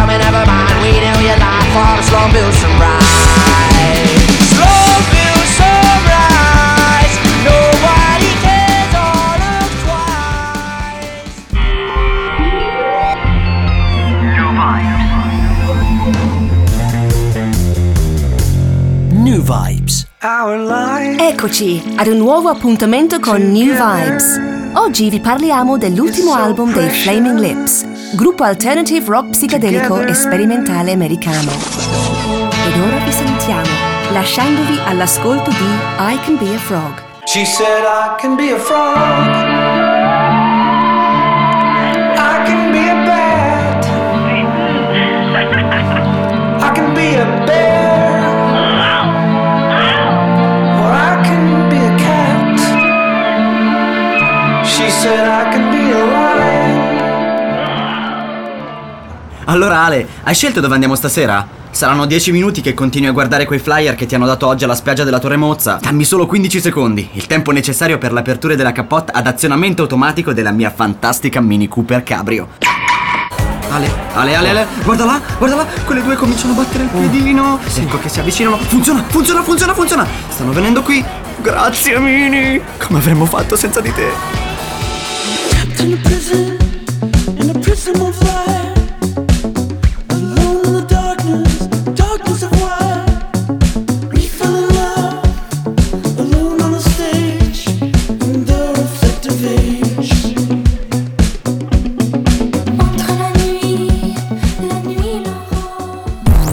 tell me never mind. We knew you'd like for the slow Wilson ride. Slow Wilson rise. Nobody cares or looks twice. New Vibes. Eccoci ad un nuovo appuntamento con New Vibes. Oggi vi parliamo dell'ultimo album dei Flaming Lips, gruppo alternative rock psichedelico e sperimentale americano. Ed ora vi salutiamo, lasciandovi all'ascolto di I Can Be a Frog. She said I can be a frog, I can be a bat, I can be a bear, or I can be a cat. She said I can be a lion. Allora Ale, hai scelto dove andiamo stasera? Saranno 10 minuti che continui a guardare quei flyer che ti hanno dato oggi alla spiaggia della Torre Mozza. Dammi solo 15 secondi, il tempo necessario per l'apertura della capote ad azionamento automatico della mia fantastica Mini Cooper Cabrio. Ale, guarda là, quelle due cominciano a battere il piedino. Ecco che si avvicinano. Funziona. Stanno venendo qui. Grazie Mini. Come avremmo fatto senza di te? In a prison of fire, alone in the darkness of wire. We fell in love, alone on a stage, in the reflective age. Entre la nuit, l'aurore.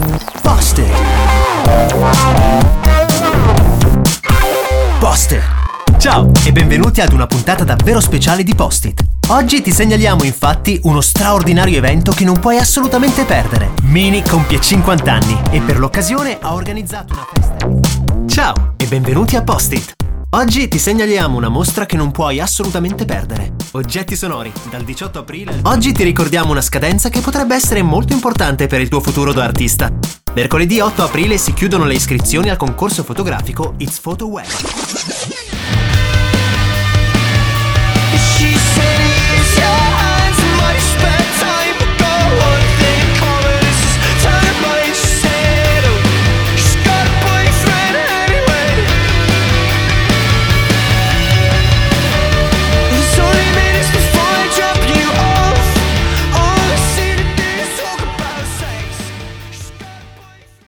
Busted! Ciao e benvenuti ad una puntata davvero speciale di Post-it. Oggi ti segnaliamo infatti uno straordinario evento che non puoi assolutamente perdere. Mini compie 50 anni e per l'occasione ha organizzato una festa. Ciao e benvenuti a Post-it. Oggi ti segnaliamo una mostra che non puoi assolutamente perdere. Oggetti sonori, dal 18 aprile. Oggi ti ricordiamo una scadenza che potrebbe essere molto importante per il tuo futuro da artista. Mercoledì 8 aprile si chiudono le iscrizioni al concorso fotografico It's Photo Web. She said it's your